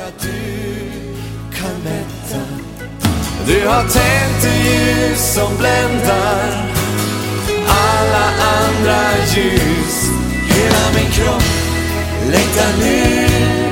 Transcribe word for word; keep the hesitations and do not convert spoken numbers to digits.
bara du kan mätta. Du har tänt det ljus som bländar alla andra ljus. Hela min kropp längtar nu